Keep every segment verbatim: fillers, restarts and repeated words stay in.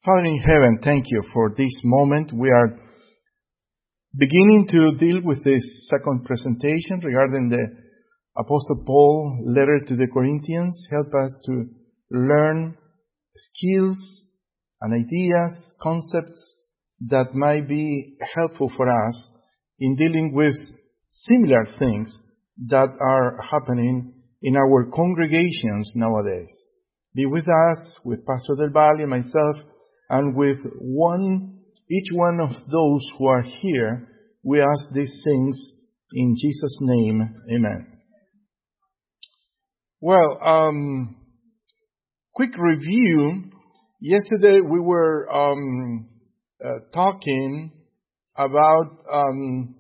Father in heaven, thank you for this moment. We are beginning to deal with this second presentation regarding the Apostle Paul letter to the Corinthians. Help us to learn skills and ideas, concepts that might be helpful for us in dealing with similar things that are happening in our congregations nowadays. Be with us, with Pastor Del Valle, myself, and with one, each one of those who are here. We ask these things in Jesus' name. Amen. Well, um, quick review. Yesterday we were um, uh, talking about um,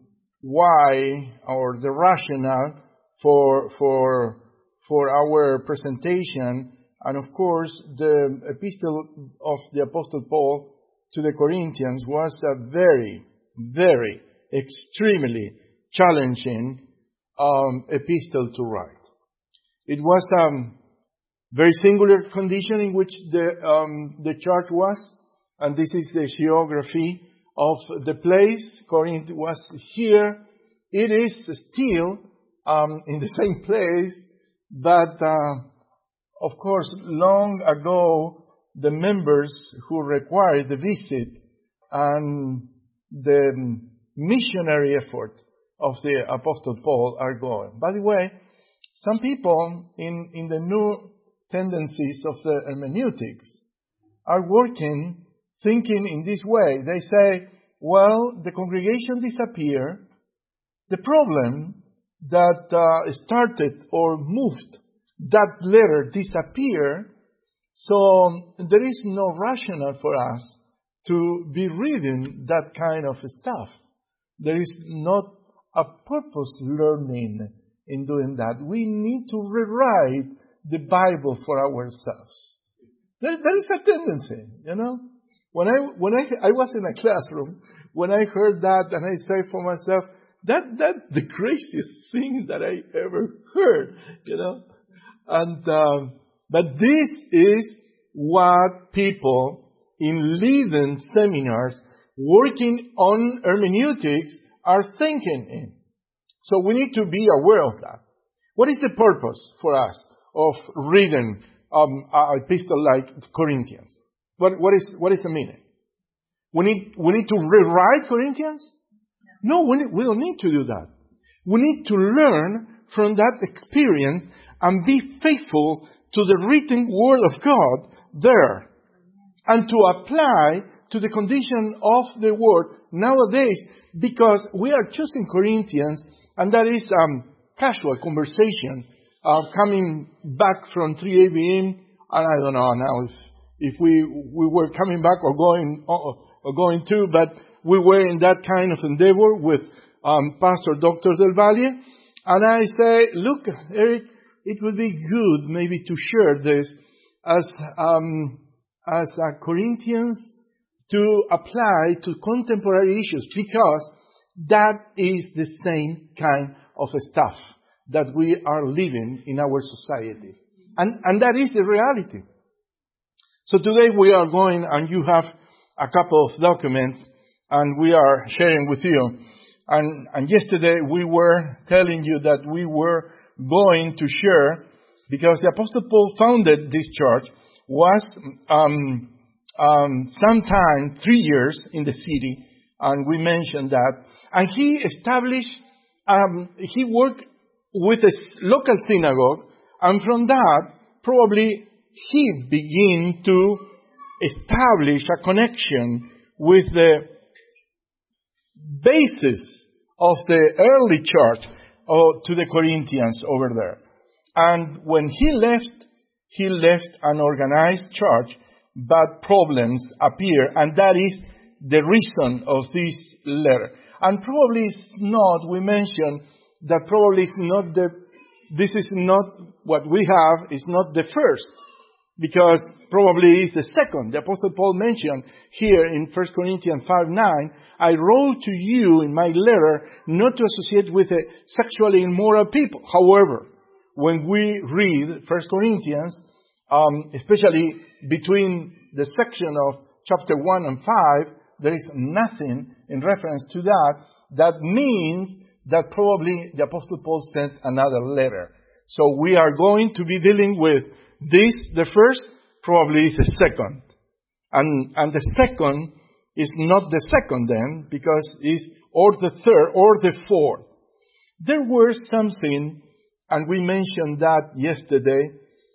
why or the rationale for for for our presentation. And of course, the epistle of the Apostle Paul to the Corinthians was a very, very, extremely challenging um, epistle to write. It was a um, very singular condition in which the um, the church was, and this is the geography of the place. Corinth was here. It is still um, in the same place, but uh, of course, long ago, the members who required the visit and the missionary effort of the Apostle Paul are gone. By the way, some people in, in the new tendencies of the hermeneutics are working, thinking in this way. They say, well, the congregation disappeared. The problem that uh, started or moved that letter disappear, so there is no rationale for us to be reading that kind of stuff. There is not a purpose learning in doing that. We need to rewrite the Bible for ourselves. There, there is a tendency, you know. When I when I I was in a classroom, when I heard that, and I say for myself, that that's the craziest thing that I ever heard, you know. And uh, but this is what people in leading seminars working on hermeneutics are thinking in. So we need to be aware of that. What is the purpose for us of reading um, an epistle like Corinthians? What what is what is the meaning? We need we need to rewrite Corinthians? No, we need, we don't need to do that. We need to learn from that experience and be faithful to the written word of God there. And to apply to the condition of the word nowadays, because we are choosing Corinthians, and that is um, casual conversation, uh, coming back from three A B M, and I don't know now if, if we we were coming back or going or, or going to, but we were in that kind of endeavor with um, Pastor Doctor Del Valle, and I say, look, Eric, it would be good maybe to share this as um, as a Corinthians to apply to contemporary issues, because that is the same kind of stuff that we are living in our society. And, and that is the reality. So today we are going, and you have a couple of documents, and we are sharing with you. And, and yesterday we were telling you that we were going to share, because the Apostle Paul founded this church, was um, um, sometime three years in the city, and we mentioned that. And he established, um, he worked with a local synagogue, and from that, probably he began to establish a connection with the basis of the early church uh, to the Corinthians over there. And when he left, he left an organized church, but problems appear, and that is the reason of this letter. And probably it's not, we mentioned that probably it's not the, this is not what we have, it's not the first, because probably it's the second. The Apostle Paul mentioned here in First Corinthians five nine, I wrote to you in my letter not to associate with a sexually immoral people. However, when we read First Corinthians, um, especially between the section of chapter one and five, there is nothing in reference to that. That means that probably the Apostle Paul sent another letter. So we are going to be dealing with this, the first, probably the second. And, and the second is not the second then, because it's or the third or the fourth. There were something, and we mentioned that yesterday,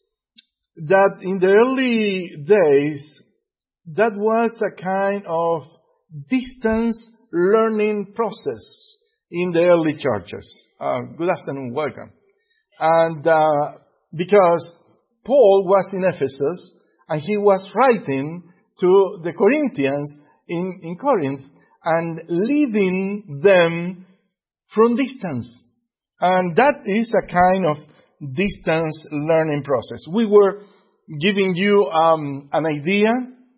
that in the early days, that was a kind of distance learning process in the early churches. Uh, good afternoon, welcome. And uh, because Paul was in Ephesus, and he was writing to the Corinthians in, in Corinth, and leading them from distance. And that is a kind of distance learning process. We were giving you um, an idea,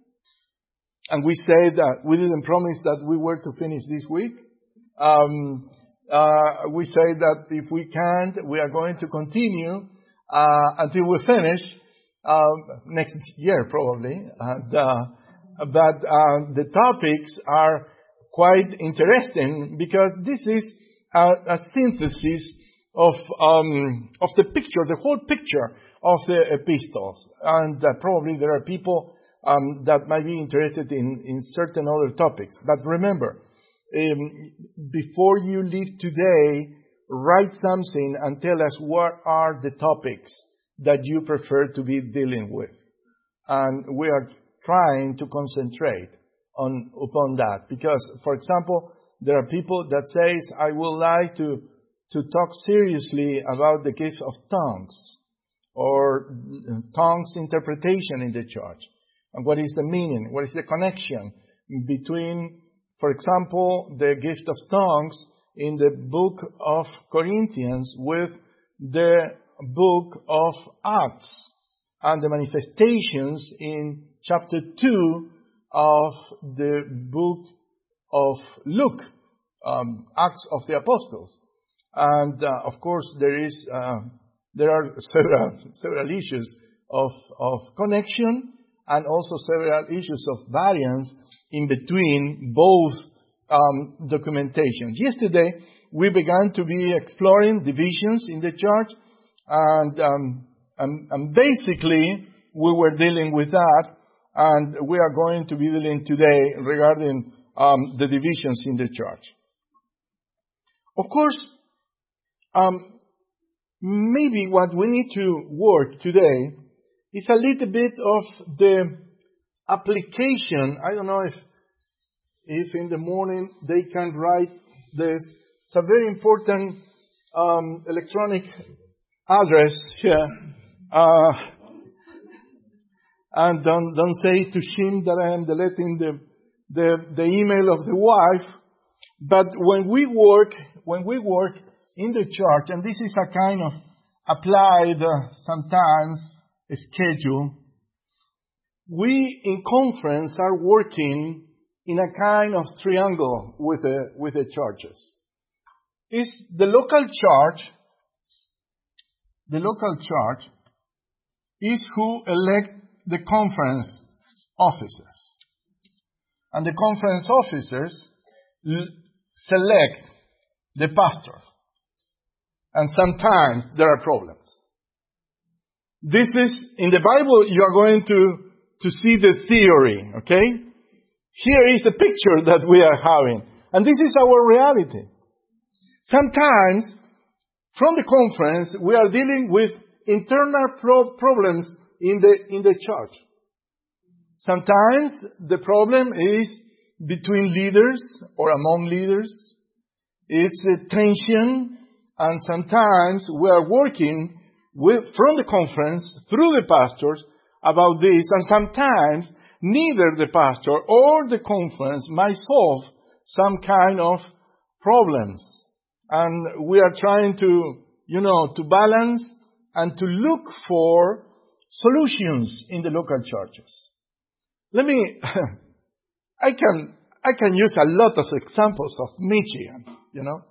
and we said that we didn't promise that we were to finish this week. Um, uh, we said that if we can't, we are going to continue uh, until we finish um, next year probably. And, uh, but uh, the topics are quite interesting because this is a, a synthesis of um, of the picture, the whole picture of the epistles. And uh, probably there are people um, that might be interested in, in certain other topics. But remember, um, before you leave today, write something and tell us what are the topics that you prefer to be dealing with. And we are trying to concentrate on upon that. Because, for example, there are people that says, I would like to, to talk seriously about the gift of tongues or tongues interpretation in the church. And what is the meaning? What is the connection between, for example, the gift of tongues in the book of Corinthians with the book of Acts and the manifestations in chapter two of the book of Luke, um, Acts of the Apostles. And uh, of course there is uh, there are several several issues of of connection and also several issues of variance in between both um, documentations. Yesterday we began to be exploring divisions in the church, and um, and, and basically we were dealing with that, and we are going to be dealing today regarding um, the divisions in the church. Of course, um, maybe what we need to work today is a little bit of the application. I don't know if if in the morning they can write this. It's a very important um, electronic address here. Uh, and don't don't say to Shim that I am deleting the the the email of the wife. But when we work when we work in the church, and this is a kind of applied uh, sometimes a schedule, we in conference are working in a kind of triangle with the with the churches. It's the local church. The local church is who elect the conference officers, and the conference officers l- select the pastor. And sometimes there are problems. This is, in the Bible, you are going to, to see the theory, okay? Here is the picture that we are having. And this is our reality. Sometimes, from the conference, we are dealing with internal pro- problems in the, in the church. Sometimes the problem is between leaders or among leaders. It's a tension. And sometimes we are working with, from the conference through the pastors about this. And sometimes neither the pastor or the conference might solve some kind of problems. And we are trying to, you know, to balance and to look for solutions in the local churches. Let me, I can, I can use a lot of examples of Michigan, you know.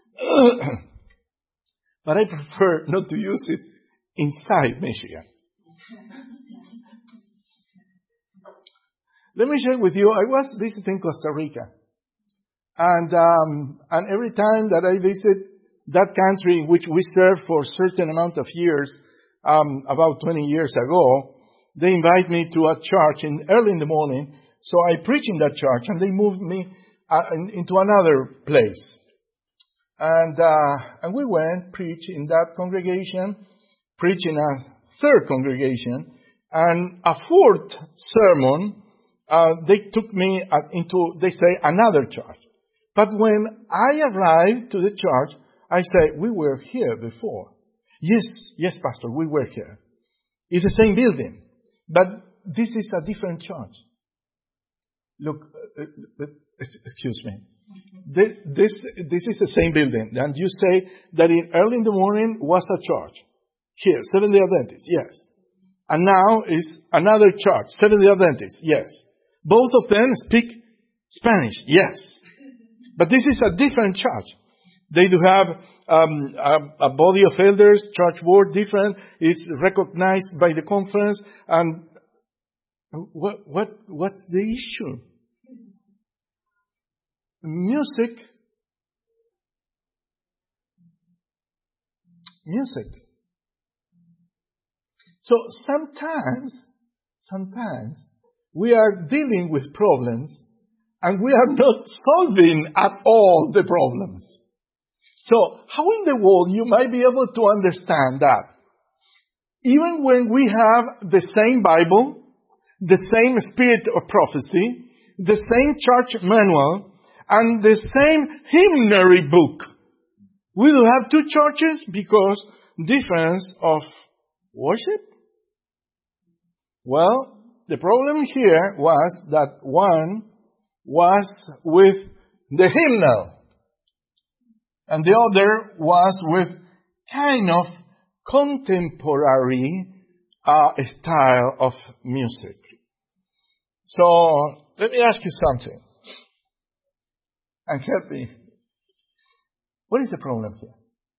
But I prefer not to use it inside Michigan. let me share with you, I was visiting Costa Rica. And, um, and every time that I visit that country in which we served for a certain amount of years, um, about twenty years ago, they invite me to a church in early in the morning. So I preach in that church, and they moved me uh, in, into another place. And, uh, and we went, preach in that congregation, preach in a third congregation, and a fourth sermon, uh, they took me uh, into, they say, another church. But when I arrived to the church, I said, we were here before. Yes, yes, Pastor, we were here. It's the same building, but this is a different church. Look, uh, uh, excuse me. This, this, this is the same building. And you say that in early in the morning was a church. Here, Seventh-day Adventist, yes. And now is another church, Seventh-day Adventist, yes. Both of them speak Spanish, yes. But this is a different church. They do have um, a, a body of elders, church board different. It's recognized by the conference. And what what what's the issue? Music. Music. So sometimes, sometimes we are dealing with problems and we are not solving at all the problems. So how in the world you might be able to understand that? Even when we have the same Bible, the same spirit of prophecy, the same church manual, and the same hymnary book, we will have two churches because difference of worship? Well, the problem here was that one was with the hymnal, and the other was with kind of contemporary uh, style of music. So, let me ask you something. And help me. What is the problem here?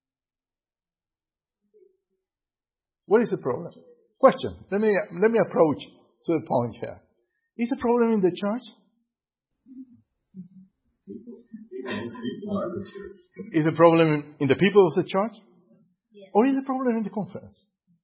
What is the problem? Question. Let me, let me approach to the point here. Is the problem in the church? Is the problem in the people of the church? Yes. Or is the problem in the conference?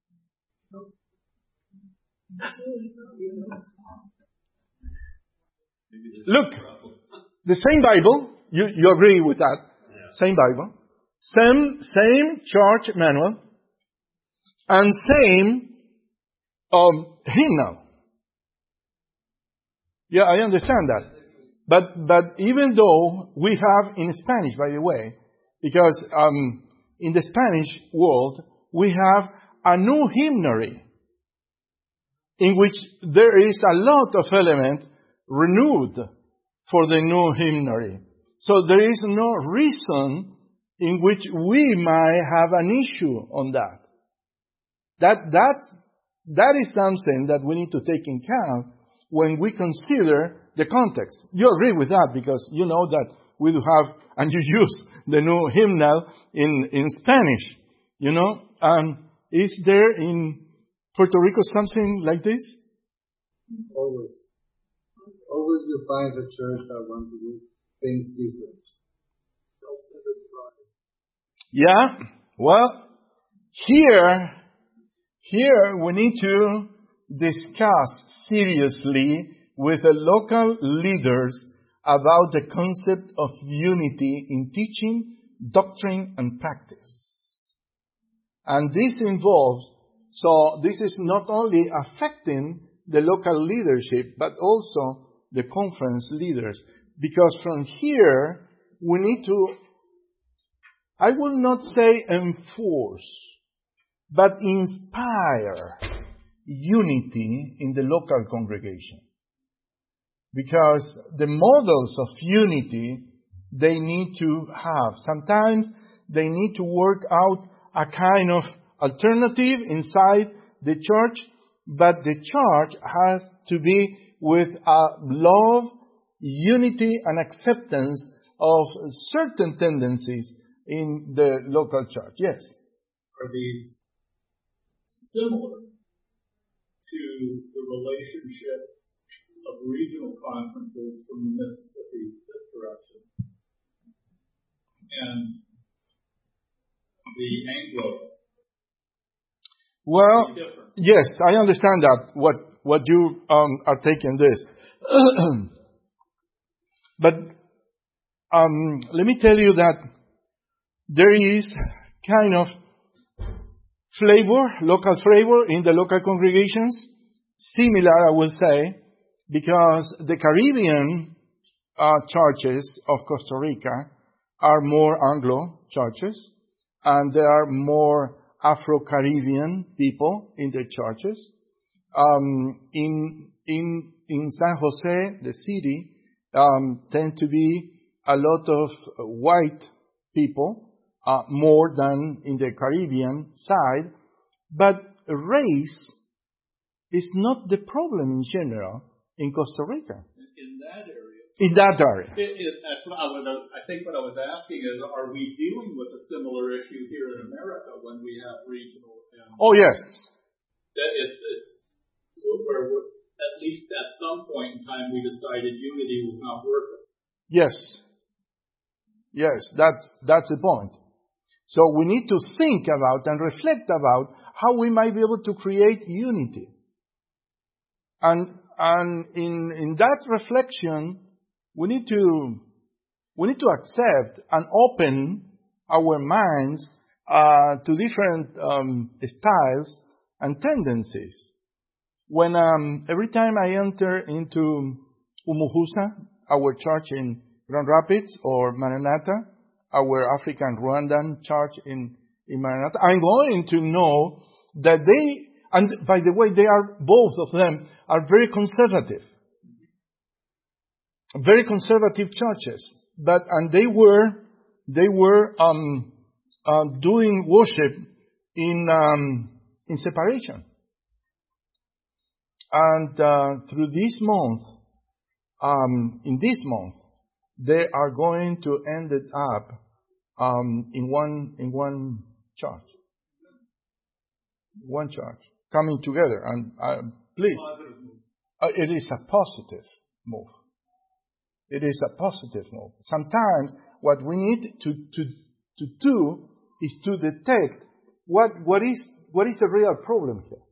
Look, the same Bible, you, you agree with that? Yeah. Same Bible, same, same church manual, and same um, hymnal. Yeah, I understand that. But but even though we have in Spanish, by the way, because um, in the Spanish world, we have a new hymnary in which there is a lot of elements renewed for the new hymnary. So there is no reason in which we might have an issue on that. That that's, that is something that we need to take in account when we consider the context. You agree with that because you know that we do have, and you use the new hymnal in, in Spanish, you know. Um, is there in Puerto Rico something like this? Always. Always you find a church that wants to do things different. Yeah. Well, here, here we need to discuss seriously with the local leaders about the concept of unity in teaching, doctrine, and practice. And this involves, so this is not only affecting the local leadership, but also the conference leaders. Because from here, we need to, I will not say enforce, but inspire unity in the local congregation. Because the models of unity, they need to have. Sometimes they need to work out a kind of alternative inside the church, but the church has to be with a love, unity, and acceptance of certain tendencies in the local church. Yes? Are these similar to the relationships of regional conferences from the Mississippi this direction, and the Anglo. Well, yes, I understand that, what, what you um, are taking this. But um, let me tell you that there is kind of flavor, local flavor in the local congregations, similar, I will say, because the Caribbean uh, churches of Costa Rica are more Anglo churches, and there are more Afro-Caribbean people in the churches. Um, in in in San Jose, the city, um, tend to be a lot of white people, uh, more than in the Caribbean side. But race is not the problem in general in Costa Rica. In that area. In that area. It, it, that's what I, was, I think what I was asking is, are we dealing with a similar issue here in America when we have regional? And oh, yes. That it's, it's where we're, at least at some point in time we decided unity was not working. Yes. Yes, that's, that's the point. So we need to think about and reflect about how we might be able to create unity. And, and in, in that reflection, we need to, we need to accept and open our minds, uh, to different, um, styles and tendencies. When, um, every time I enter into Umuhusa, our church in Grand Rapids, or Maranatha, our African Rwandan church in, in Maranatha, I'm going to know that they, and by the way, they are, both of them are very conservative. Very conservative churches. But, and they were, they were, um, uh, doing worship in, um, in separation. And, uh, through this month, um, in this month, they are going to end it up, um, in one, in one church. One church. Coming together. And, uh, please. Uh, it is a positive move. It is a positive move. Sometimes what we need to, to, to do is to detect what, what is, what is the real problem here.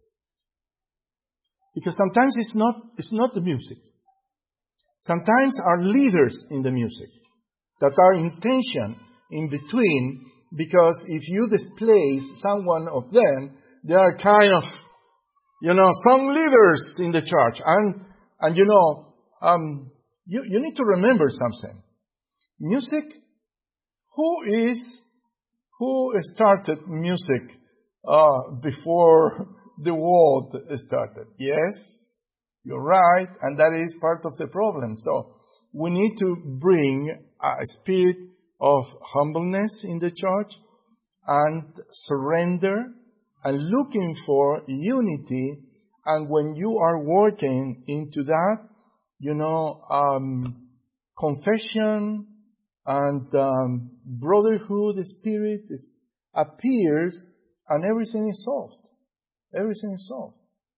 Because sometimes it's not, it's not the music. Sometimes are leaders in the music that are in tension in between, because if you displace someone of them, they are kind of, you know, some leaders in the church. And, and you know, um, You, you need to remember something. Music, who is, who started music, uh, before the world started? Yes, you're right, and that is part of the problem. So, we need to bring a spirit of humbleness in the church, and surrender, and looking for unity, and when you are working into that, you know, um, confession and um, brotherhood spirit is, appears, and everything is solved. Everything is solved.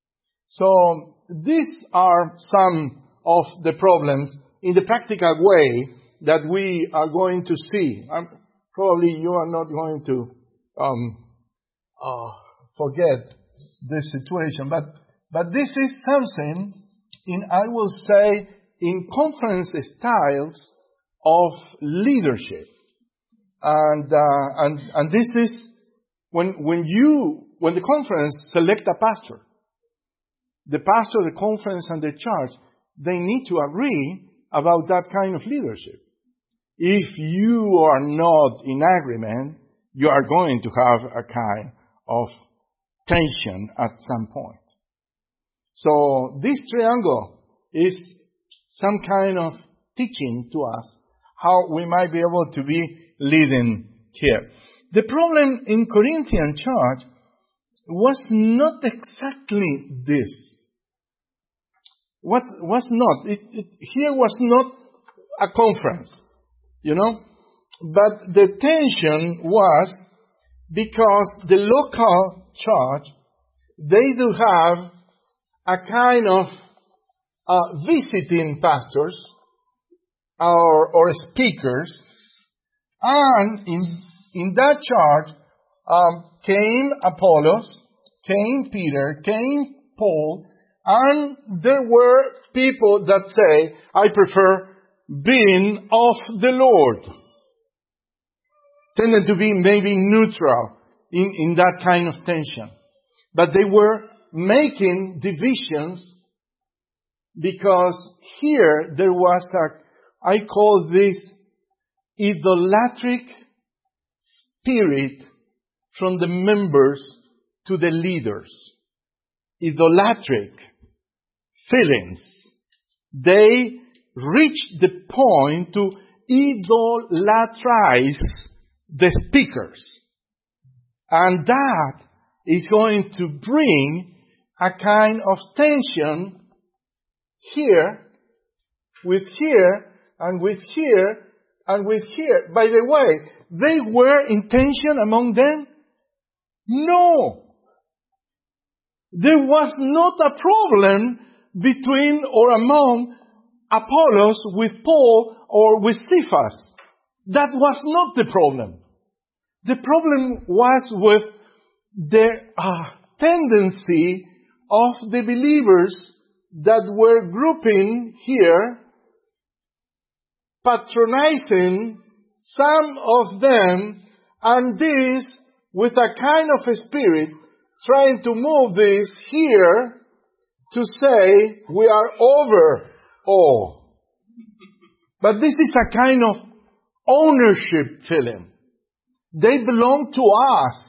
So these are some of the problems in the practical way that we are going to see. Um, probably you are not going to um, uh, forget this situation, but but this is something. In, I will say, in conference styles of leadership. And, uh, and, and this is when, when you, when the conference select a pastor, the pastor, the conference, and the church, they need to agree about that kind of leadership. If you are not in agreement, you are going to have a kind of tension at some point. So this triangle is some kind of teaching to us how we might be able to be leading here. The problem in Corinthian church was not exactly this. What was not? It, it, here was not a conference, you know, but the tension was because the local church, they do have a kind of uh, visiting pastors or, or speakers. And in, in that charge um, came Apollos, came Peter, came Paul, and there were people that say, I prefer being of the Lord. Tended to be maybe neutral in, in that kind of tension. But they were making divisions because here there was a, I call this idolatric spirit from the members to the leaders. Idolatric feelings. They reached the point to idolatrize the speakers. And that is going to bring a kind of tension here, with here, and with here, and with here. By the way, they were in tension among them? No. There was not a problem between or among Apollos with Paul or with Cephas. That was not the problem. The problem was with the uh, tendency of the believers that were grouping here, patronizing some of them, and this with a kind of a spirit trying to move this here to say we are over all. But this is a kind of ownership feeling. They belong to us.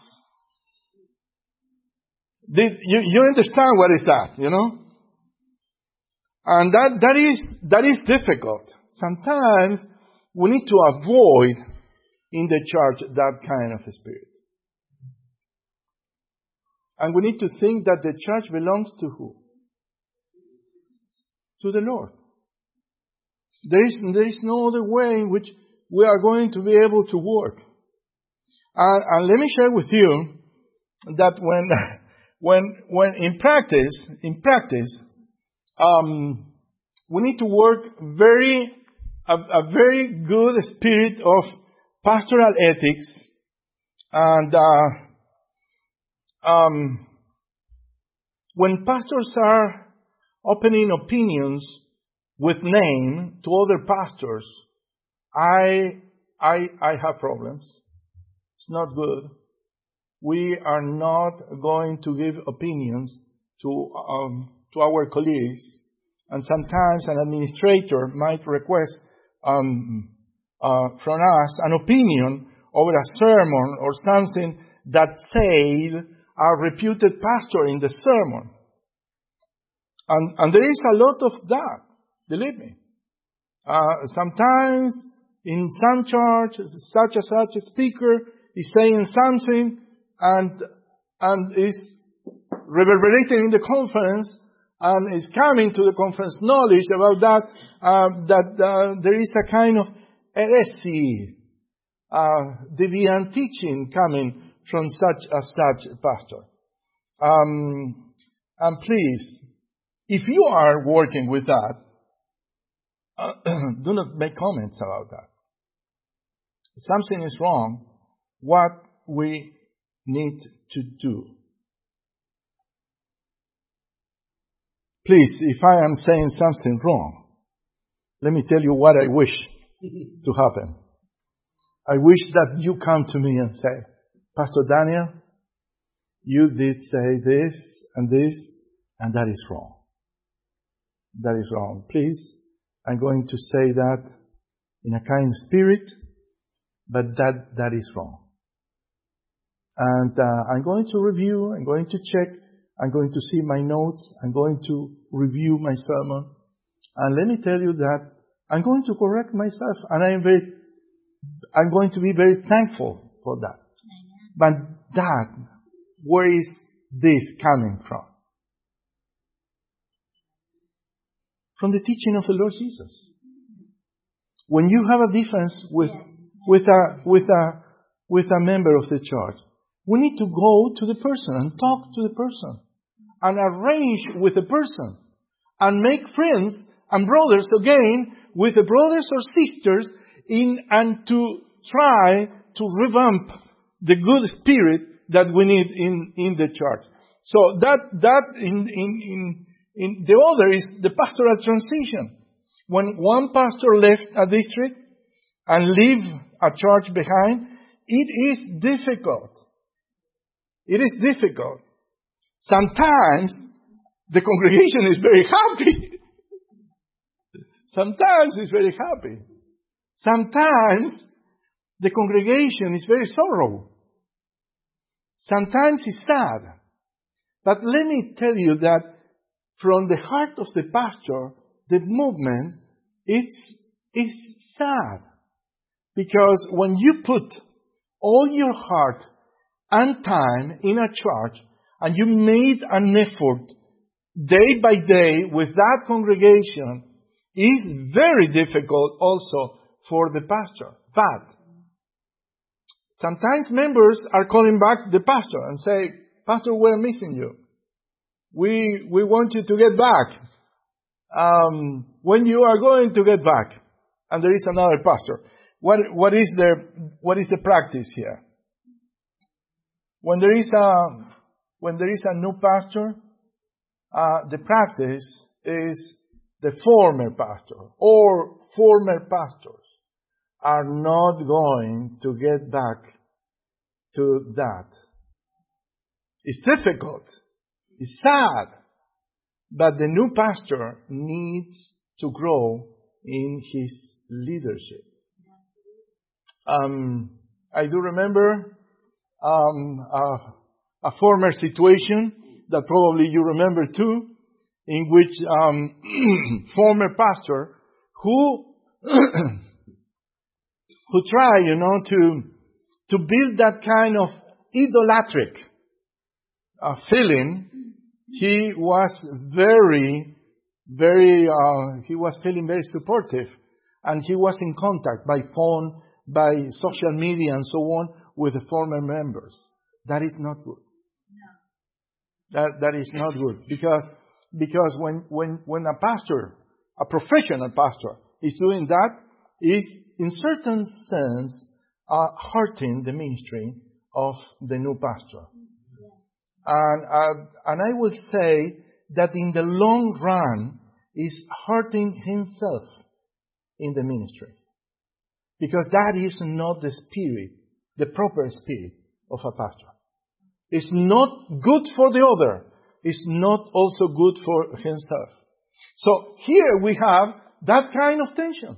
They, you, you understand what is that, you know? And that, that is, that is difficult. Sometimes we need to avoid in the church that kind of a spirit. And we need to think that the church belongs to who? To the Lord. There is, there is no other way in which we are going to be able to work. And, and let me share with you that when, when, when in practice, in practice, um, we need to work very, a, a very good spirit of pastoral ethics, and uh, um, when pastors are opening opinions with name to other pastors, I, I, I have problems. It's not good. We are not going to give opinions to um, to our colleagues, and sometimes an administrator might request um, uh, from us an opinion over a sermon or something that said a reputed pastor in the sermon, and and there is a lot of that. Believe me. Uh, sometimes in some church, such and such a speaker is saying something and and is reverberating in the conference and is coming to the conference knowledge about that, uh, that uh, there is a kind of heresy, uh, deviant teaching coming from such a such a pastor. Um, and please, if you are working with that, uh, do not make comments about that. Something is wrong. What we need to do. Please, if I am saying something wrong, let me tell you what I wish to happen. I wish that you come to me and say, Pastor Daniel, you did say this and this, and that is wrong. That is wrong. Please, I'm going to say that in a kind spirit, but that, that is wrong. And uh, I'm going to review, I'm going to check, I'm going to see my notes, I'm going to review my sermon. And let me tell you that I'm going to correct myself, and I am very, I'm going to be very thankful for that. But that, where is this coming from? From the teaching of the Lord Jesus. When you have a difference with, with a, with a, with a member of the church, we need to go to the person and talk to the person and arrange with the person and make friends and brothers again with the brothers or sisters in and to try to revamp the good spirit that we need in, in the church. So that that in, in in in the other is the pastoral transition. When one pastor left a district and leave a church behind, it is difficult. It is difficult. Sometimes the congregation is very happy. Sometimes it's very happy. Sometimes the congregation is very sorrow. Sometimes it's sad. But let me tell you that from the heart of the pastor, the movement is, is sad. Because when you put all your heart and time in a church, and you made an effort day by day with that congregation, is very difficult also for the pastor. But sometimes members are calling back the pastor and say, Pastor, we're missing you. We we want you to get back. Um, when you are going to get back, and there is another pastor. What what is the what is the practice here? When there is a when there is a new pastor, uh, the practice is the former pastor or former pastors are not going to get back to that. It's difficult. It's sad. But the new pastor needs to grow in his leadership. Um, I do remember um, a, a former situation that probably you remember too, in which um, former pastor who who try, you know, to to build that kind of idolatric uh, feeling. He was very, very. Uh, he was feeling very supportive, and he was in contact by phone, by social media, and so on with the former members. That is not good. No. That that is not good because because when when when a pastor, a professional pastor, is doing that, is in certain sense uh, hurting the ministry of the new pastor. And uh, and I will say that in the long run is hurting himself in the ministry. Because that is not the spirit, the proper spirit of a pastor. It's not good for the other. It's not also good for himself. So here we have that kind of tension.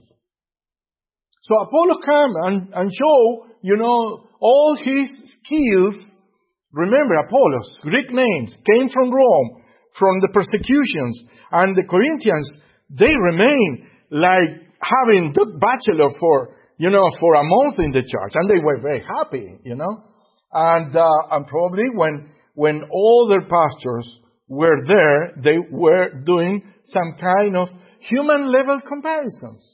So Apollos come and, and show, you know, all his skills. Remember, Apollos, Greek names, came from Rome, from the persecutions. And the Corinthians, they remain like having the bachelor for, you know, for a month in the church. And they were very happy, you know. And, uh, and probably when, when all their pastors were there, they were doing some kind of human level comparisons.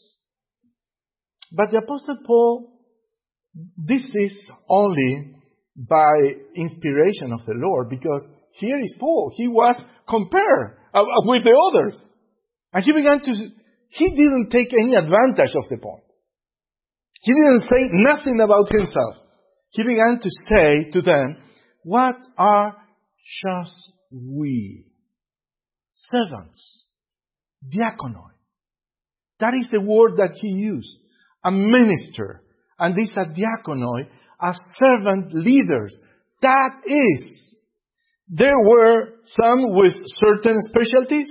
But the Apostle Paul, this is only by inspiration of the Lord, because here is Paul. He was compared uh, with the others. And he began to, he didn't take any advantage of the point. He didn't say nothing about himself. He began to say to them, what are just we? Servants. Diakonoi. That is the word that he used. A minister. And these are diakonoi, as servant leaders. That is. There were some with certain specialties.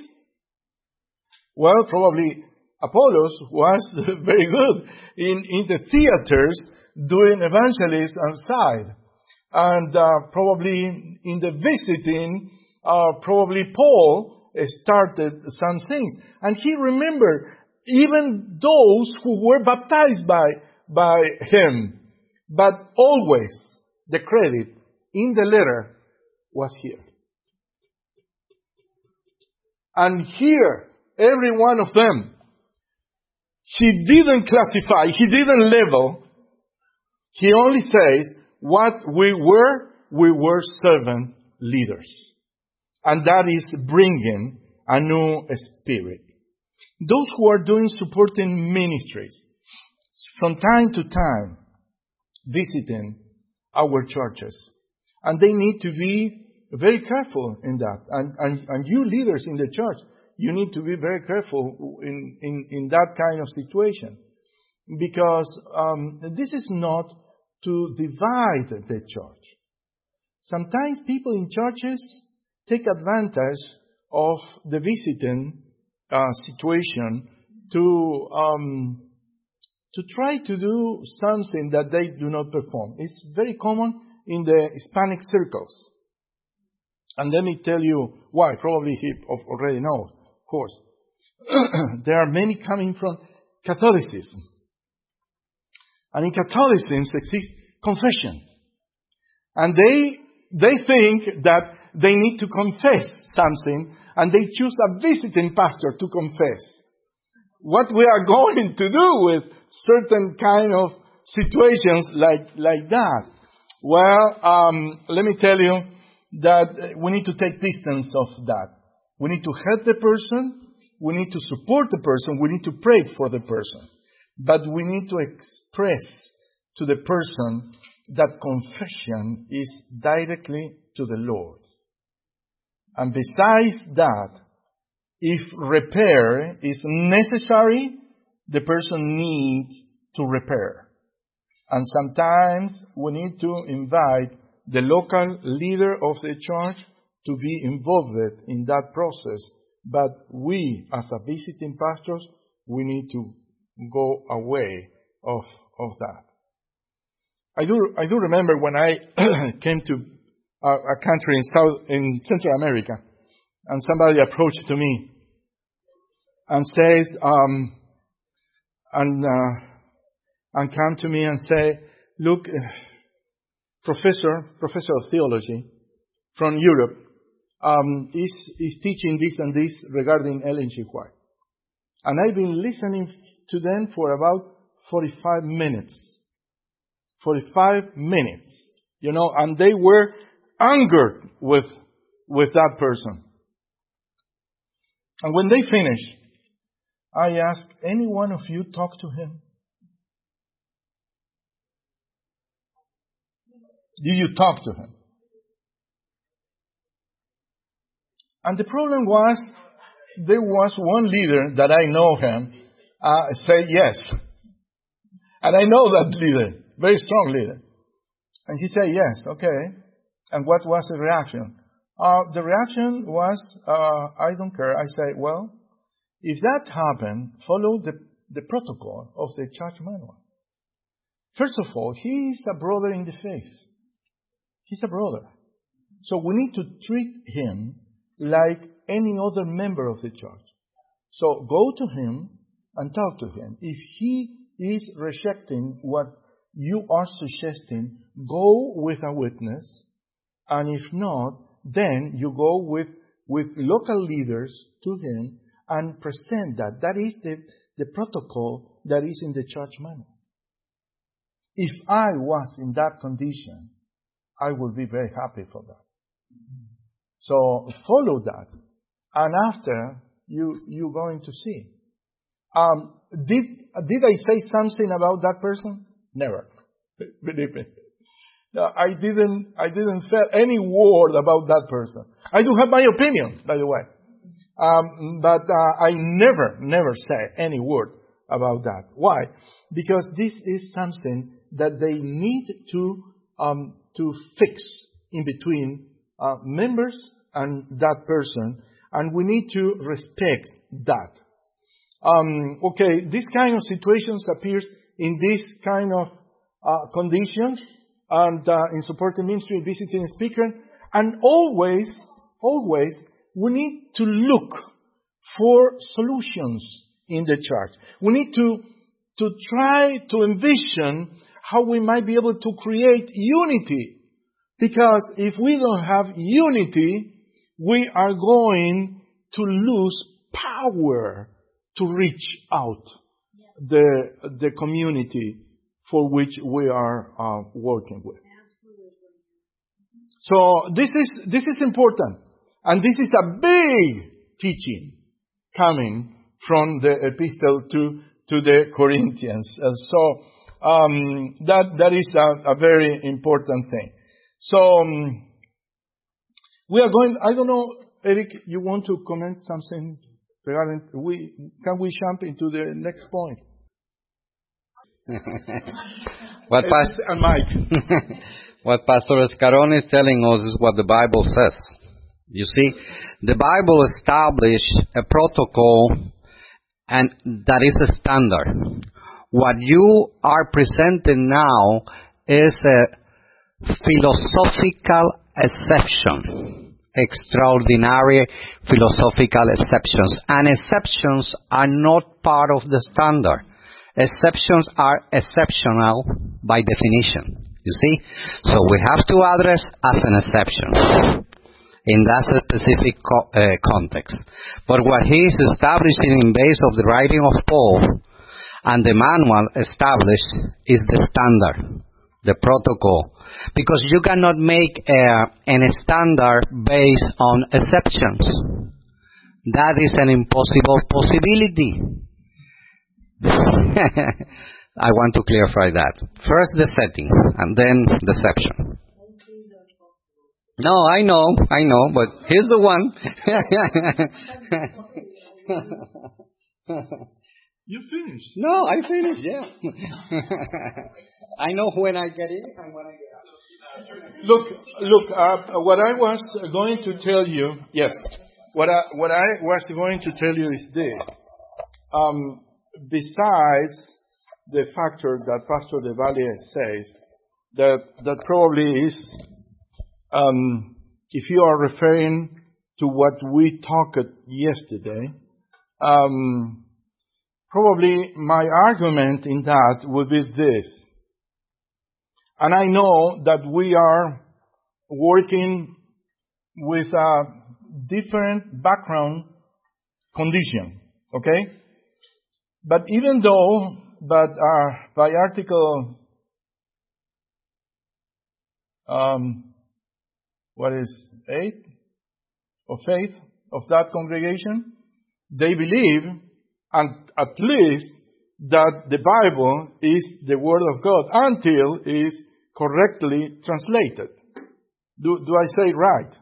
Well, probably Apollos was very good in, in the theaters doing evangelism outside. And uh, probably in the visiting, uh, probably Paul started some things. And he remembered even those who were baptized by, by him. But always the credit in the letter was here. And here, every one of them, he didn't classify, he didn't label. He only says, what we were, we were servant leaders. And that is bringing a new spirit. Those who are doing supporting ministries, from time to time, visiting our churches. And they need to be very careful in that. And, and, and you leaders in the church, you need to be very careful in, in, in that kind of situation. Because um, this is not to divide the church. Sometimes people in churches take advantage of the visiting uh, situation to um, to try to do something that they do not perform. It's very common in the Hispanic circles. And let me tell you why. Probably he already knows, of course. There are many coming from Catholicism. And in Catholicism exists confession. And they they think that they need to confess something, and they choose a visiting pastor to confess. What we are going to do with certain kind of situations like like that? Well, um, let me tell you that we need to take distance of that. We need to help the person. We need to support the person. We need to pray for the person. But we need to express to the person that confession is directly to the Lord. And besides that, if repair is necessary, the person needs to repair. And sometimes we need to invite the local leader of the church to be involved in that process. But we, as a visiting pastors, we need to go away of of that. I do I do remember when I came to a, a country in South in Central America, and somebody approached to me and says, um, and uh, and come to me and say, look, professor professor of theology from Europe um, is is teaching this and this regarding Ellen G. White, and I've been listening to them for about forty-five minutes. forty-five minutes, you know, and they were angered with with that person. And when they finished, I asked, any one of you talk to him? Did you talk to him? And the problem was, there was one leader that I know him, uh, say yes. And I know that leader, very strong leader. And he said, yes, okay. And what was the reaction? Uh, the reaction was, uh, I don't care. I say, well, if that happened, follow the, the protocol of the church manual. First of all, he is a brother in the faith. He's a brother. So we need to treat him like any other member of the church. So go to him and talk to him. If he is rejecting what you are suggesting, go with a witness. And if not, then you go with, with local leaders to him and present that. That is the, the protocol that is in the church manual. If I was in that condition, I would be very happy for that. So follow that. And after, you, you're going to see. Um, did, did I say something about that person? Never. Believe me. No, I didn't, I didn't say any word about that person. I do have my opinion, by the way. Um, but, uh, I never, never say any word about that. Why? Because this is something that they need to, um, to fix in between, uh, members and that person. And we need to respect that. Um, okay, this kind of situations appears in this kind of uh, conditions and uh, in supporting ministry, visiting speaker, and always, always we need to look for solutions in the church. We need to to try to envision how we might be able to create unity, because if we don't have unity, we are going to lose power to reach out the the community for which we are uh, working with. So this is this is important, and this is a big teaching coming from the epistle to, to the Corinthians. And so um, that that is a, a very important thing. So um, we are going, I don't know, Eric, you want to comment something regarding, we, can we jump into the next point? what, Pas- and Mike. what Pastor Escarón is telling us is what the Bible says. You see, the Bible established a protocol and that is a standard. What you are presenting now is a philosophical exception. Extraordinary philosophical exceptions. And exceptions are not part of the standard. Exceptions are exceptional by definition. You see? So we have to address as an exception in that specific co- uh, context. But what he is establishing in base of the writing of Paul and the manual established is the standard, the protocol. Because you cannot make a, a standard based on exceptions. That is an impossible possibility. I want to clarify that. First the setting, and then the exception. No, I know, I know, but here's the one. You finished? No, I finished, yeah. I know when I get in and when I get out. Look, look, uh, what I was going to tell you, yes, what I, what I was going to tell you is this. Um, besides the factor that Pastor De Valle says, that, that probably is, um, if you are referring to what we talked yesterday, um, probably my argument in that would be this. And I know that we are working with a different background condition, okay? But even though, but uh, by Article, um, what is eight of faith of that congregation, they believe, and at least that the Bible is the Word of God until it is correctly translated. Do, do I say right?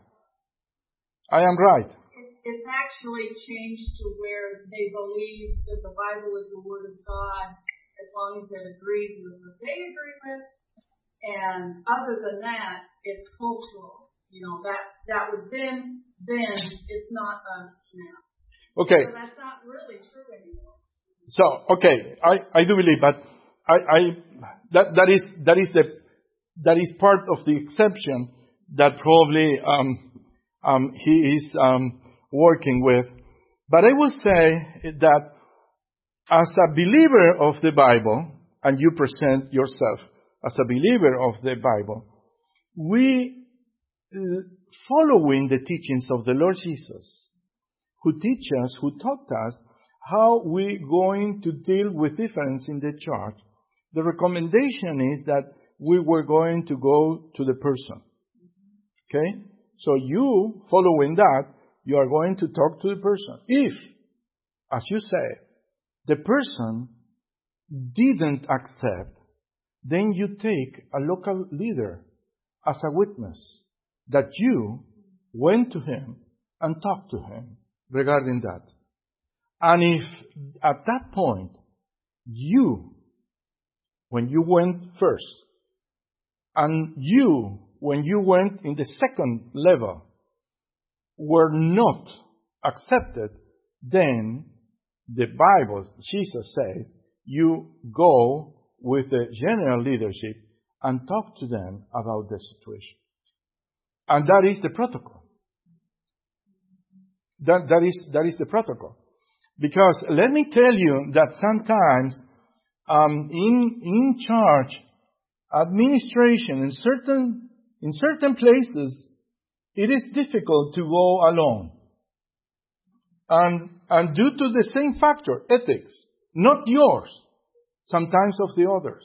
I am right. It's actually changed to where they believe that the Bible is the Word of God as long as it agrees with what they agree with. And other than that, it's cultural. You know, that, that would then, then it's not a now. Okay. So that's not really true anymore. So, okay, I, I do believe, but I, I, that, that is, that is the, that is part of the exception that probably, um, um, he is, um, working with. But I will say that as a believer of the Bible, and you present yourself as a believer of the Bible, we, uh, following the teachings of the Lord Jesus, who teach us, who taught us how we going to deal with difference in the church, the recommendation is that we were going to go to the person. Okay? So you, following that, you are going to talk to the person. If, as you say, the person didn't accept, then you take a local leader as a witness that you went to him and talked to him regarding that. And if at that point, you, when you went first, and you, when you went in the second level, were not accepted, then the Bible, Jesus says, you go with the general leadership and talk to them about the situation. And that is the protocol. That, that is, that is the protocol. Because let me tell you that sometimes um, in in church administration in certain in certain places it is difficult to go alone, and and due to the same factor, ethics, not yours, sometimes of the others.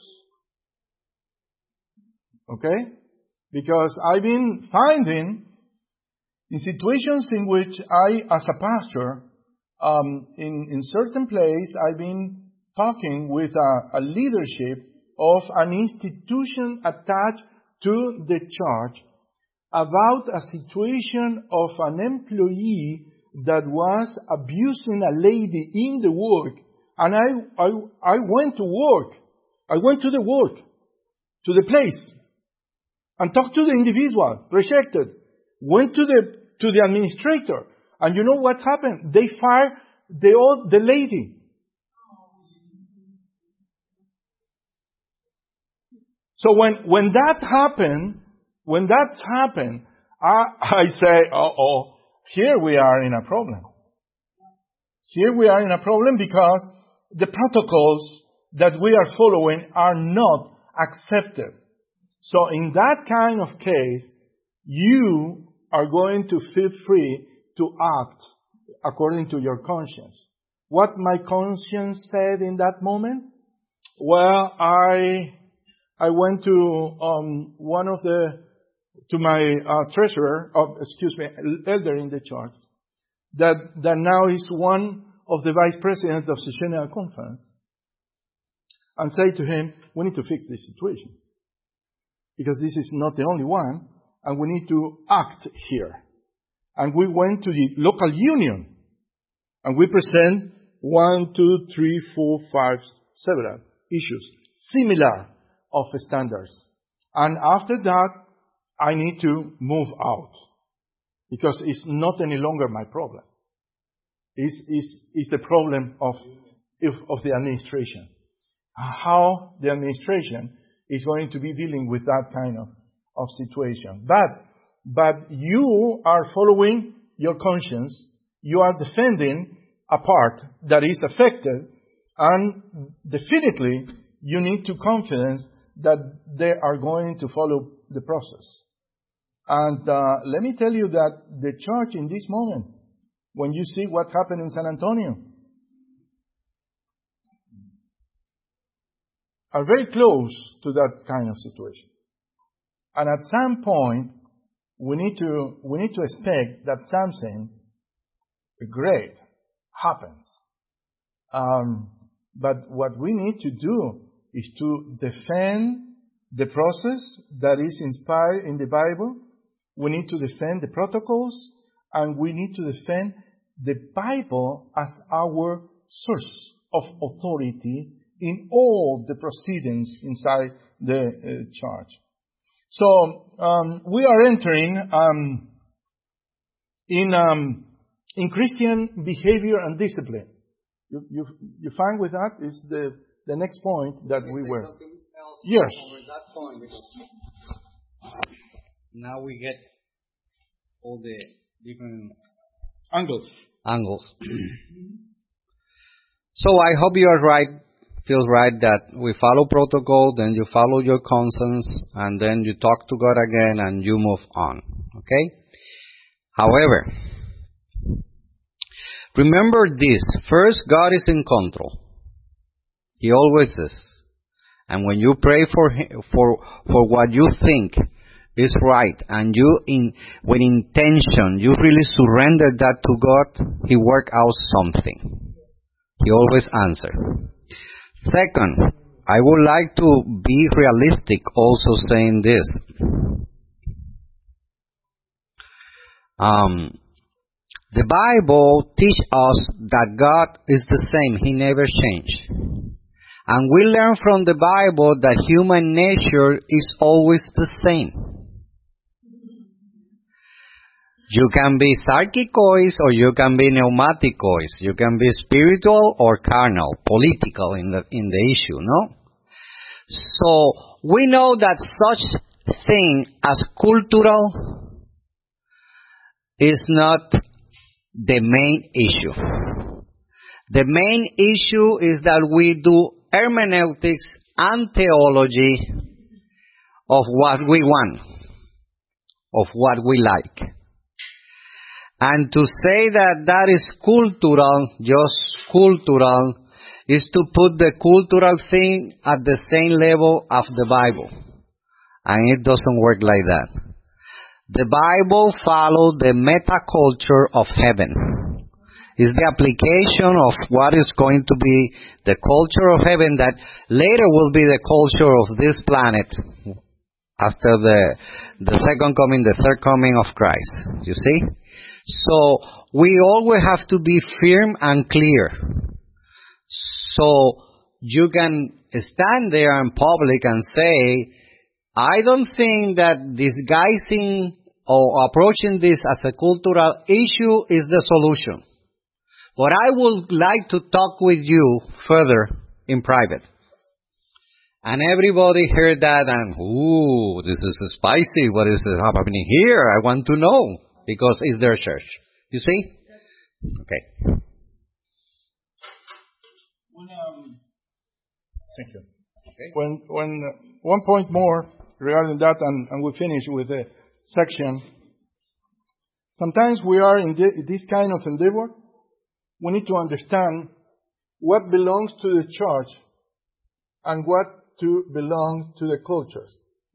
Okay, because I've been finding In situations in which I, as a pastor, um, in, in certain place, I've been talking with a, a leadership of an institution attached to the church about a situation of an employee that was abusing a lady in the work. And I, I, I went to work. I went to the work, to the place, and talked to the individual, rejected. Went to the, to the administrator. And you know what happened? They fired the old, the lady. So when, when that happened, when that's happened, I, I say, uh-oh, here we are in a problem. Here we are in a problem because the protocols that we are following are not accepted. So in that kind of case, you are going to feel free to act according to your conscience. What my conscience said in that moment? Well, I I went to um, one of the to my uh, treasurer, oh, excuse me, elder in the church, that that now is one of the vice presidents of the General Conference, and say to him, we need to fix this situation because this is not the only one, and we need to act here. And we went to the local union, and we present one, two, three, four, five, several issues similar of standards. And after that, I need to move out because it's not any longer my problem. It's, it's, it's the problem of, of the administration. How the administration is going to be dealing with that kind of, of situation. But, but you are following your conscience. You are defending a part that is affected, and definitely you need to confidence that they are going to follow the process. And uh, let me tell you that the church in this moment, when you see what happened in San Antonio, are very close to that kind of situation. And at some point, we need to we need to expect that something great happens. Um, but what we need to do is to defend the process that is inspired in the Bible. We need to defend the protocols, and we need to defend the Bible as our source of authority in all the proceedings inside the uh, church. So um, we are entering um, in um, in Christian behavior and discipline. You you you find with that is the the next point that we were. Yes. Over that point, because now we get all the different Angles. angles. So I hope you are right. Feels right that we follow protocol, then you follow your conscience, and then you talk to God again, and you move on. Okay? However, remember this. First, God is in control. He always is. And when you pray for him, for for what you think is right, and you in with intention, you really surrender that to God, He work out something. He always answers. Second, I would like to be realistic also saying this. Um, the Bible teaches us that God is the same. He never changed. And we learn from the Bible that human nature is always the same. You can be sarkikois or you can be pneumatikois. You can be spiritual or carnal, political in the in the issue, no? So we know that such thing as cultural is not the main issue. The main issue is that we do hermeneutics and theology of what we want, of what we like. And to say that that is cultural, just cultural, is to put the cultural thing at the same level of the Bible. And it doesn't work like that. The Bible follows the metaculture of heaven. It's the application of what is going to be the culture of heaven that later will be the culture of this planet after the the second coming, the third coming of Christ. You see? So we always have to be firm and clear. So you can stand there in public and say, I don't think that disguising or approaching this as a cultural issue is the solution. But I would like to talk with you further in private. And everybody heard that and, ooh, this is spicy. What is happening here? I want to know. Because it's their church. You see? Okay. When, um, Thank you. Okay. When, when, uh, one point more regarding that, and, and we finish with the section. Sometimes we are in the, this kind of endeavor. We need to understand what belongs to the church and what to belong to the culture.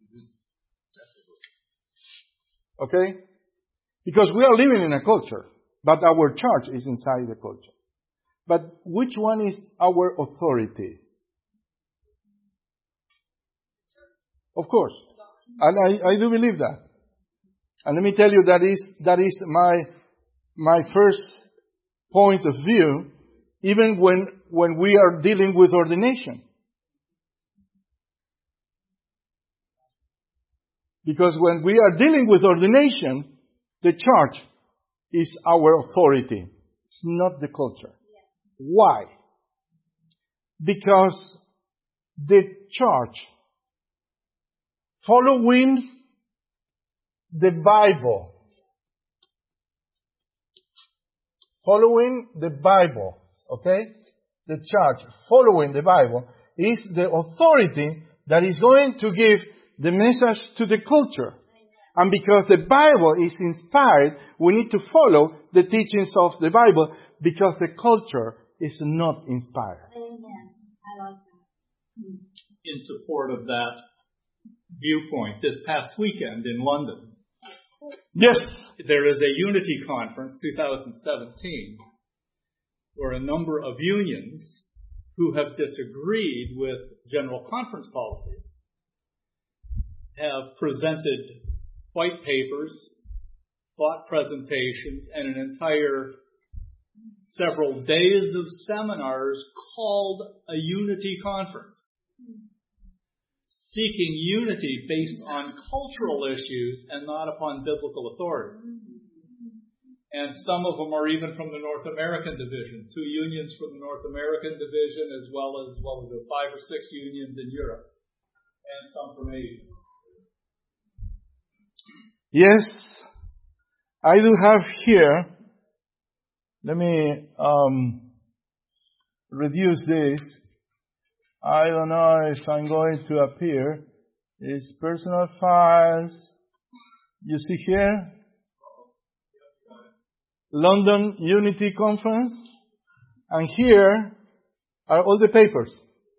Okay? Because we are living in a culture, but our church is inside the culture. But which one is our authority? Of course. And I, I do believe that. And let me tell you, that is, that is my, my first point of view, even when, when we are dealing with ordination. Because when we are dealing with ordination, the church is our authority. It's not the culture. Why? Because the church, following the Bible, following the Bible, okay? The church following the Bible is the authority that is going to give the message to the culture. And because the Bible is inspired, we need to follow the teachings of the Bible, because the culture is not inspired. Amen. I like that. In support of that viewpoint, this past weekend in London, Yes. there is a Unity Conference twenty seventeen where a number of unions who have disagreed with General Conference policy have presented white papers, thought presentations, and an entire several days of seminars called a Unity Conference, seeking unity based on cultural issues and not upon biblical authority. And some of them are even from the North American division, two unions from the North American division, as well as, well, the five or six unions in Europe, and some from Asia. Yes, I do have here, let me um, reduce this. I don't know if I'm going to appear. It's personal files. You see here? London Unity Conference. And here are all the papers.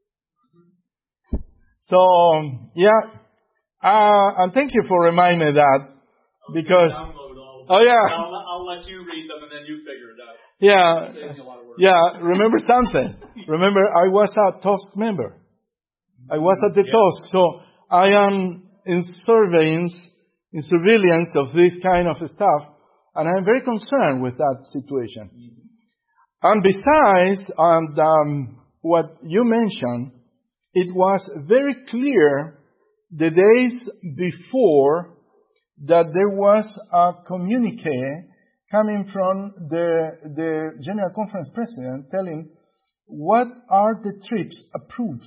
So, yeah. Uh, and thank you for reminding me that. Because, oh yeah. I'll, I'll let you read them and then you figure it out. Yeah. Yeah, remember something. Remember, I was a TOSC member. I was at the yeah. TOSC. So I am in surveillance, in surveillance of this kind of stuff. And I'm very concerned with that situation. Mm-hmm. And besides, and um, what you mentioned, it was very clear the days before that there was a communique coming from the, the General Conference President telling what are the trips approved.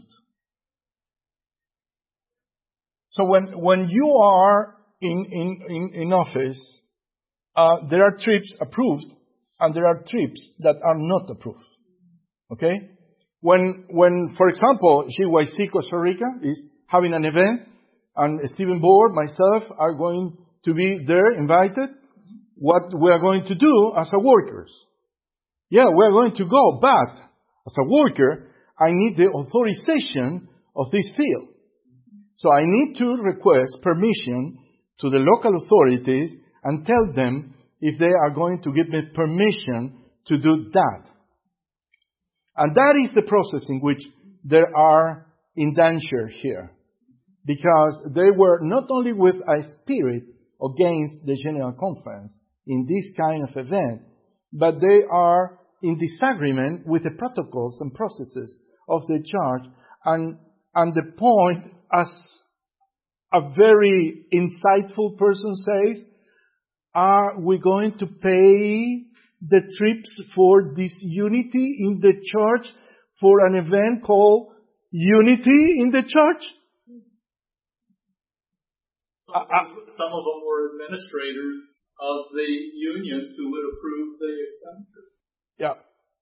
So when, when you are in, in, in, in office, uh, there are trips approved and there are trips that are not approved. Okay? When, when, for example, G Y C Costa Rica is having an event and Stephen Board, myself, are going to be there invited, what we are going to do as a workers. Yeah, we are going to go, but as a worker, I need the authorization of this field. So I need to request permission to the local authorities and tell them if they are going to give me permission to do that. And that is the process in which they are in danger here. Because they were not only with a spirit against the General Conference in this kind of event, but they are in disagreement with the protocols and processes of the church. And, and the point, as a very insightful person says, are we going to pay the trips for disunity in the church for an event called Unity in the Church? Some of, those, some of them were administrators of the unions who would approve the expenditure. Yeah.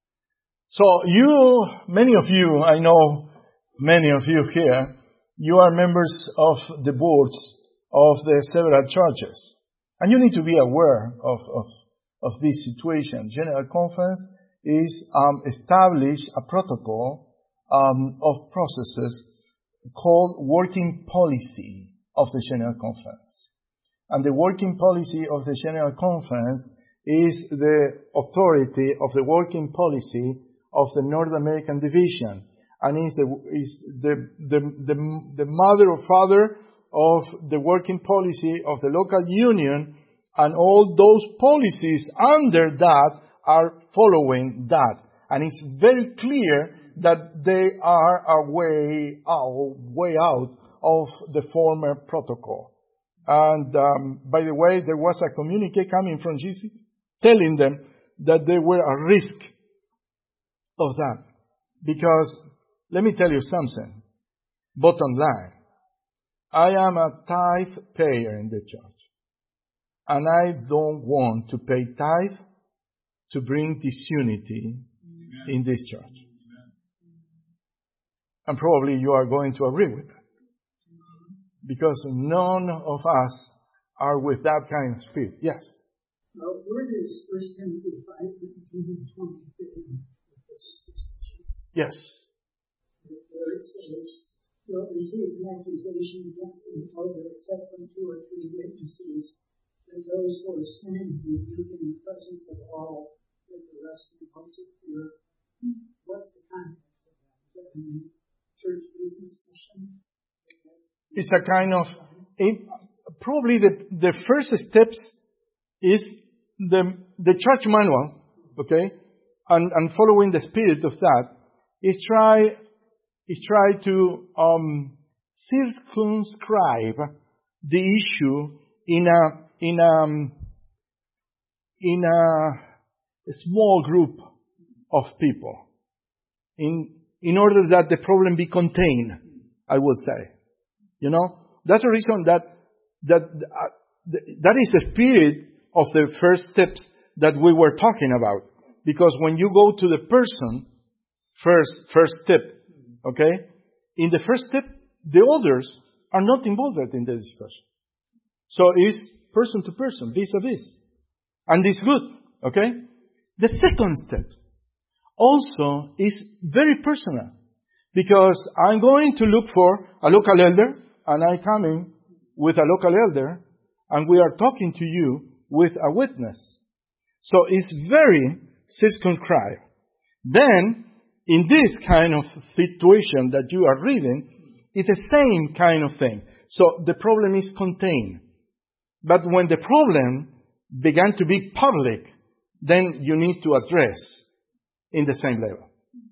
So you, many of you, I know many of you here, you are members of the boards of the several churches. And you need to be aware of, of, of this situation. General Conference is um, established a protocol um, of processes called working policy of the General Conference. And the working policy of the General Conference is the authority of the working policy of the North American Division, and is the is the the the, the mother or father of the working policy of the local union, and all those policies under that are following that. And it's very clear that they are a way out, way out of the former protocol. And um, by the way, there was a communique coming from G C telling them that they were a risk of that. Because, let me tell you something. Bottom line, I am a tithe payer in the church. And I don't want to pay tithe to bring disunity Amen. In this church. Amen. And probably you are going to agree with that. Because none of us are with that kind of spirit. Yes? Well, where does First Timothy five, nineteen and twenty fit in with this discussion? Yes. Where it says, "You'll receive an accusation against an elder except from two or three witnesses, and those who are sinning rebuke in the presence of all with the rest of the house of fear." What's the context of that? Is that in church business session? It's a kind of, it, probably the, the first steps is the, the church manual, okay? And, and following the spirit of that, is try, is try to, um, circumscribe the issue in a, in a, in a, a small group of people. In, in order that the problem be contained, I would say. You know, that's the reason that that uh, that is the spirit of the first steps that we were talking about. Because when you go to the person, first first step, okay, in the first step, the others are not involved in the discussion. So it's person to person, vis-a-vis, and it's good, okay. The second step also is very personal, because I'm going to look for a local elder. And I come in with a local elder, and we are talking to you with a witness. So it's very circumscribed. Then, in this kind of situation that you are reading, it's the same kind of thing. So the problem is contained. But when the problem began to be public, then you need to address in the same level.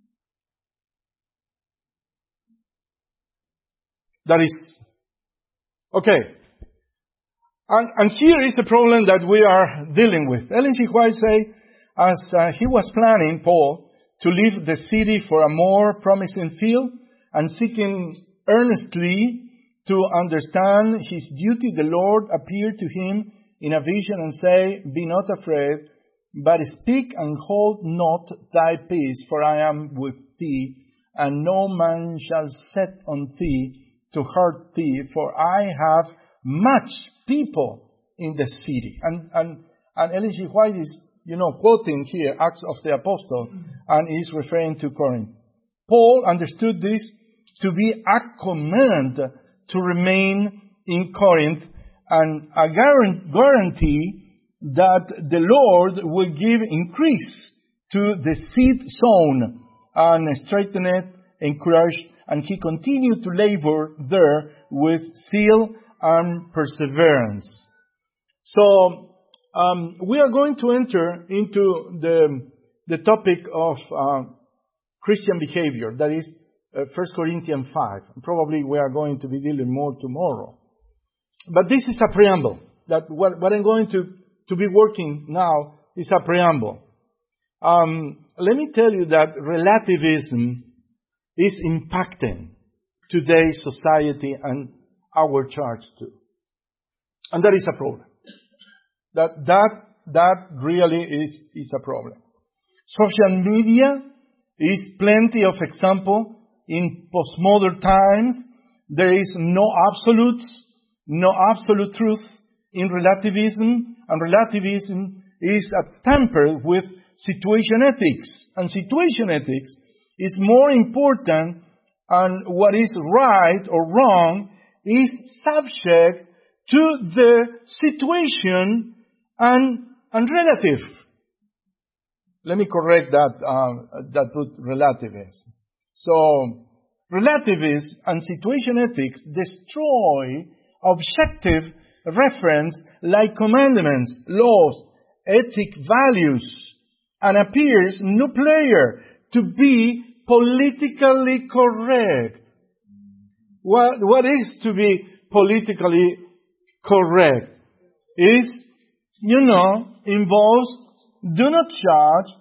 That is, okay. And, and here is the problem that we are dealing with. Ellen G. White say, as uh, he was planning, Paul, to leave the city for a more promising field and seeking earnestly to understand his duty, the Lord appeared to him in a vision and say, "Be not afraid, but speak and hold not thy peace, for I am with thee, and no man shall set on thee to hurt thee, for I have much people in the city." And and and Ellen G. White is, you know, quoting here Acts of the Apostle, and is referring to Corinth. Paul understood this to be a command to remain in Corinth and a guarantee that the Lord will give increase to the seed sown and strengthen it, encourage, and he continued to labor there with zeal and perseverance. So, um, we are going to enter into the, the topic of uh, Christian behavior. That is uh, First Corinthians five. Probably we are going to be dealing more tomorrow. But this is a preamble. That what, what I'm going to, to be working now is a preamble. Um, let me tell you that relativism is impacting today's society and our church too. And that is a problem. That, that, that really is, is a problem. Social media is plenty of example in postmodern times. There is no absolutes, no absolute truth in relativism, and relativism is tempered with situation ethics. And situation ethics is more important, and what is right or wrong is subject to the situation and, and relative. Let me correct that, uh, that word relativism. So, relativism and situation ethics destroy objective reference like commandments, laws, ethic values, and appears no player to be politically correct. What, what is to be politically correct? Is, you know, involves do not judge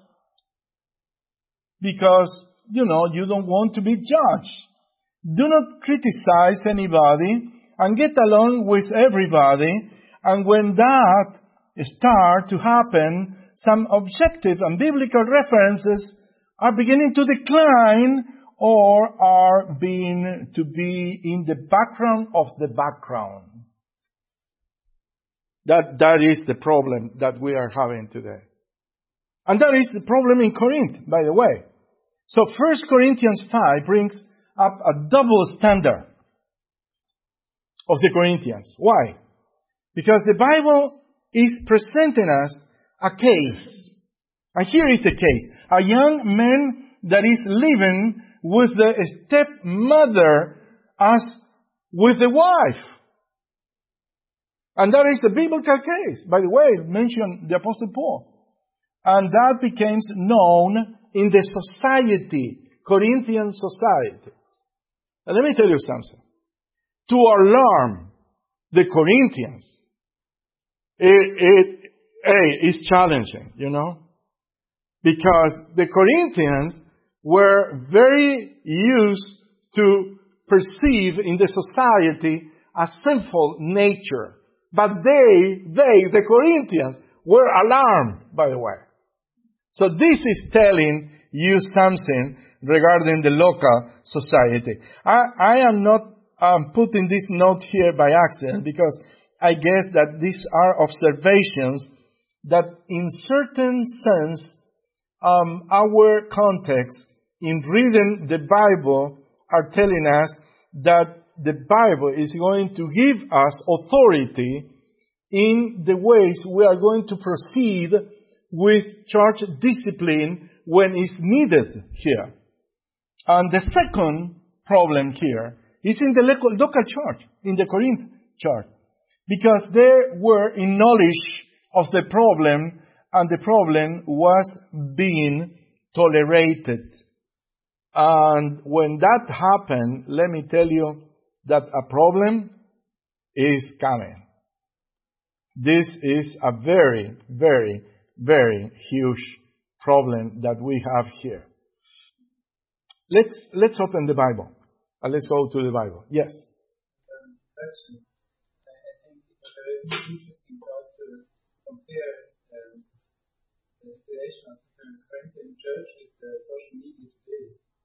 because, you know, you don't want to be judged. Do not criticize anybody and get along with everybody. And when that starts to happen, some objective and biblical references are beginning to decline or are being to be in the background of the background. That, that is the problem that we are having today. And that is the problem in Corinth, by the way. So First Corinthians five brings up a double standard of the Corinthians. Why? Because the Bible is presenting us a case. And here is the case. A young man that is living with the stepmother as with the wife. And that is the biblical case. By the way, it mentioned the Apostle Paul. And that becomes known in the society, Corinthian society. And let me tell you something. To alarm the Corinthians, it, it, it is challenging, you know. Because the Corinthians were very used to perceive in the society a sinful nature. But they, they, the Corinthians, were alarmed, by the way. So this is telling you something regarding the local society. I, I am not um, putting this note here by accident because I guess that these are observations that in certain sense um, our context in reading the Bible are telling us that the Bible is going to give us authority in the ways we are going to proceed with church discipline when it's needed here. And the second problem here is in the local, local church, in the Corinth church, because they were in knowledge of the problem, and the problem was being tolerated. And when that happened, let me tell you that a problem is coming. This is a very, very, very huge problem that we have here. Let's let's open the Bible. And let's go to the Bible. Yes. Um, question. I think it's a very interesting thought to compare um, the situation of the Corinthian church with the social media today.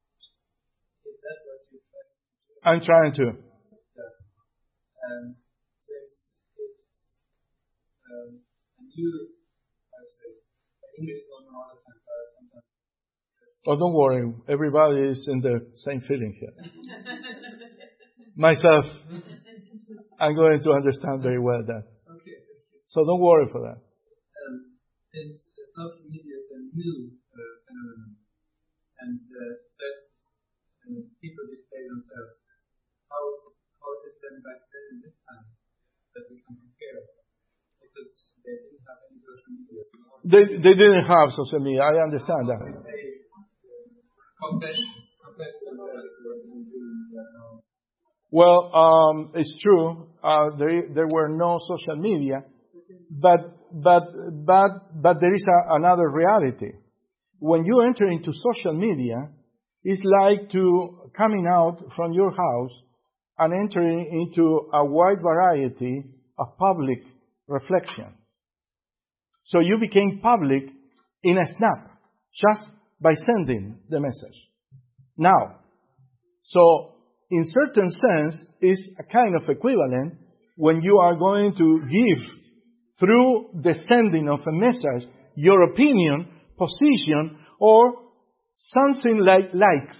Is that what you're trying to do? I'm trying to. Yeah. Um, since it's um, a new, I say, English don't know all the time, but sometimes. Oh, don't worry. Everybody is in the same feeling here. Myself, I'm going to understand very well that. Okay. So don't worry for that. Um, since uh, social media is a new uh, phenomenon, and uh, set uh, people display themselves, how how is it then back then and this time that we can compare? It's a, they didn't have any social media. They they didn't have social media. I understand that. They confess confess themselves in doing that now. Well, um, it's true. Uh, there there were no social media, but but but but there is a, another reality. When you enter into social media, it's like to coming out from your house and entering into a wide variety of public reflection. So you became public in a snap, just by sending the message. Now, so in certain sense, it's a kind of equivalent when you are going to give, through the sending of a message, your opinion, position, or something like likes.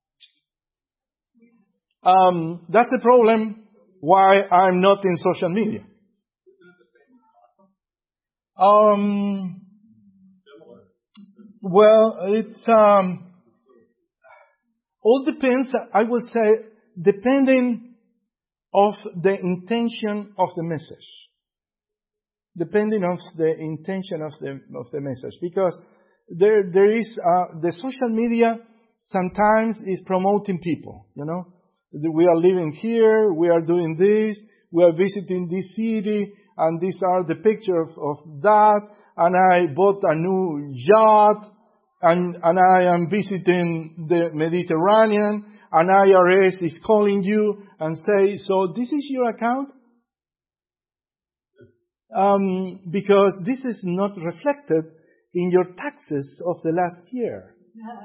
Um, that's the problem why I'm not in social media. Um, well, it's um, all depends, I will say, depending of the intention of the message. Depending of the intention of the of the message, because there there is uh, the social media sometimes is promoting people. You know, we are living here, we are doing this, we are visiting this city, and these are the pictures of, of that. And I bought a new yacht, and and I am visiting the Mediterranean. And I R S is calling you and say, so this is your account? Um, because this is not reflected in your taxes of the last year.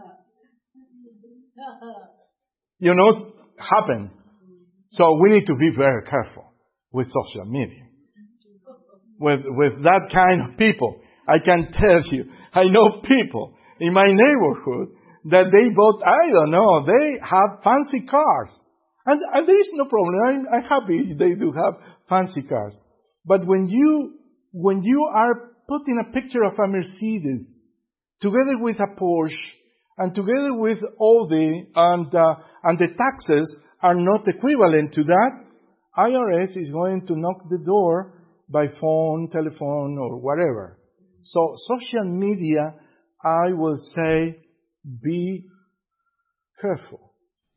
You know, happened. So we need to be very careful with social media. With, with that kind of people. I can tell you, I know people in my neighborhood that they bought, I don't know, they have fancy cars. And, and there is no problem. I'm, I'm happy they do have fancy cars. But when you, when you are putting a picture of a Mercedes together with a Porsche and together with Audi and, uh, and the taxes are not equivalent to that, I R S is going to knock the door by phone, telephone, or whatever. So social media, I will say, be careful.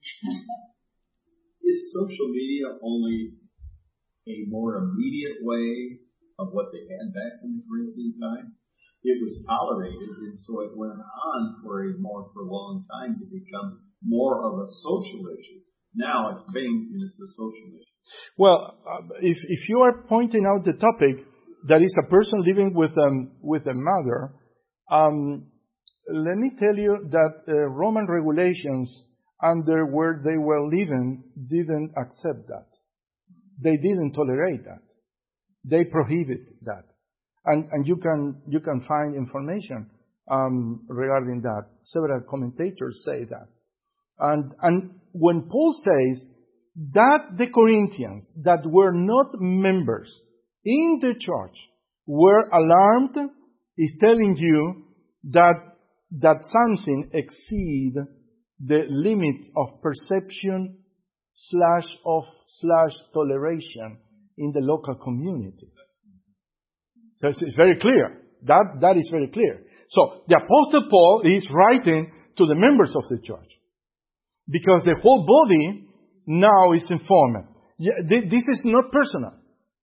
Is social media only a more immediate way of what they had back in the Corinthian time? It was tolerated, and so it went on for a more prolonged time to become more of a social issue. Now it's big and it's a social issue. Well, uh, if if you are pointing out the topic that is a person living with um with a mother, um, let me tell you that uh, Roman regulations under where they were living didn't accept that. They didn't tolerate that. They prohibit that, and and you can you can find information um, regarding that. Several commentators say that, and and when Paul says that the Corinthians that were not members in the church were alarmed, is telling you that that something exceed the limits of perception slash of slash toleration in the local community. So it's very clear. That that is very clear. So the Apostle Paul is writing to the members of the church, because the whole body now is informed. Yeah, this is not personal.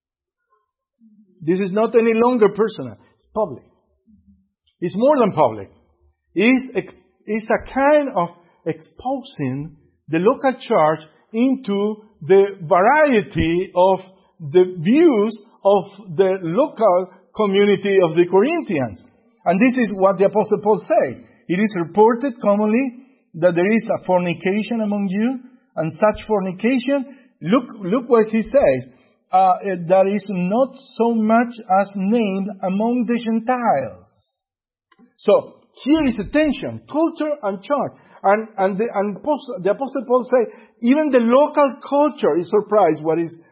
This is not any longer personal. It's public. It's more than public. It's, it's a kind of exposing the local church into the variety of the views of the local community of the Corinthians. And this is what the Apostle Paul says. It is reported commonly that there is a fornication among you, and such fornication, look, look what he says, uh, that is not so much as named among the Gentiles. So, here is the tension, culture and church. And, and, the, and post, the Apostle Paul says, even the local culture is surprised what is,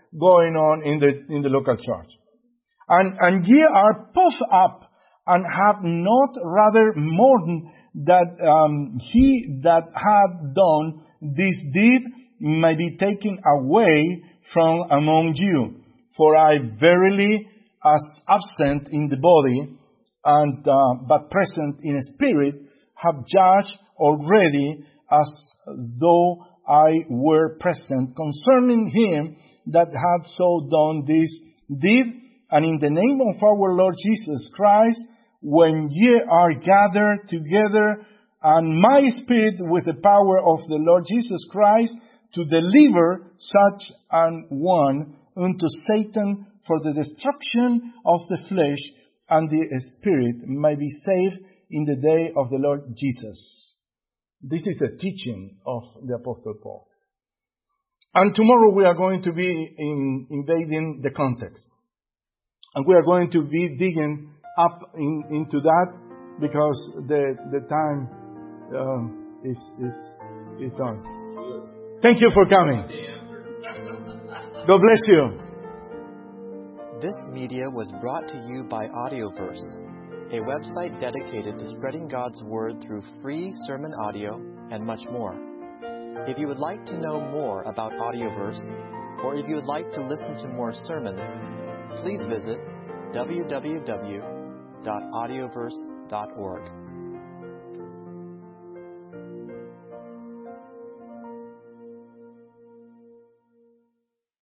going on in the in the local church. And and ye are puffed up, and have not rather mourned that um, he that hath done this deed may be taken away from among you. For I verily, as absent in the body, and uh, but present in spirit, have judged already, as though I were present, concerning him that hath so done this deed. And in the name of our Lord Jesus Christ, when ye are gathered together, and my spirit with the power of the Lord Jesus Christ, to deliver such an one unto Satan for the destruction of the flesh, and the spirit may be saved in the day of the Lord Jesus. This is the teaching of the Apostle Paul. And tomorrow we are going to be in, invading the context. And we are going to be digging up in, into that, because the the time um, is is is done. Thank you for coming. God bless you. This media was brought to you by Audioverse, a website dedicated to spreading God's Word through free sermon audio and much more. If you would like to know more about Audioverse, or if you would like to listen to more sermons, please visit w w w dot audioverse dot org.